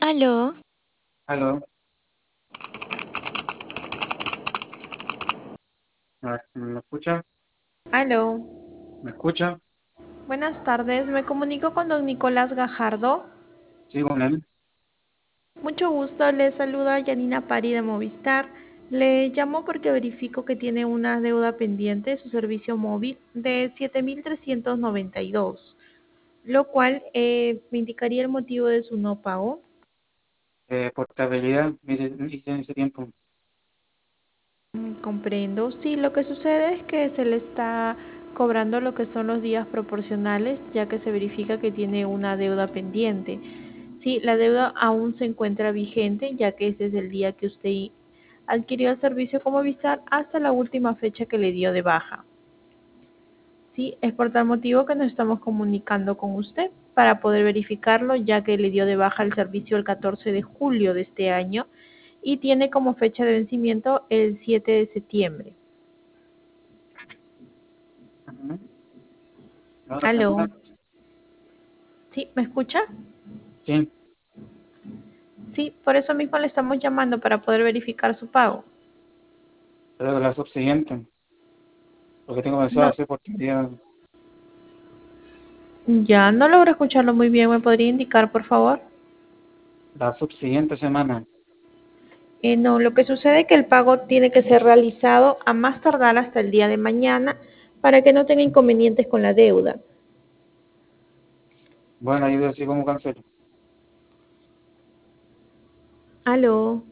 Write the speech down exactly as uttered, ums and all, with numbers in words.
Aló, Aló, ¿me me escucha? aló. ¿Me escucha? Buenas tardes, me comunico con don Nicolás Gajardo. Sí, con él. Mucho gusto, le saluda Yanina Pari de Movistar. Le llamo porque verifico que tiene una deuda pendiente de su servicio móvil de siete mil trescientos noventa y dos, lo cual eh, me indicaría el motivo de su no pago. Eh, portabilidad, hice, hice en ese tiempo. Mm, Comprendo. Sí, lo que sucede es que se le está cobrando lo que son los días proporcionales, ya que se verifica que tiene una deuda pendiente. Sí, la deuda aún se encuentra vigente, ya que ese es el día que usted adquirió el servicio como Movistar hasta la última fecha que le dio de baja. Sí, es por tal motivo que nos estamos comunicando con usted para poder verificarlo, ya que le dio de baja el servicio el catorce de julio de este año y tiene como fecha de vencimiento el siete de septiembre. Ujú. La otra Aló, semana, ¿sí? ¿Me escucha? sí, Sí, por eso mismo le estamos llamando para poder verificar su pago. pero la subsiguiente, porque tengo pensado No, hacer portabilidad ya no logro escucharlo muy bien. ¿Me podría indicar, por favor? la subsiguiente semana. Eh, no, lo que sucede es que el pago tiene que ser realizado a más tardar hasta el día de mañana para que no tenga inconvenientes con la deuda. Bueno, ahí decir cómo cancelo. Aló.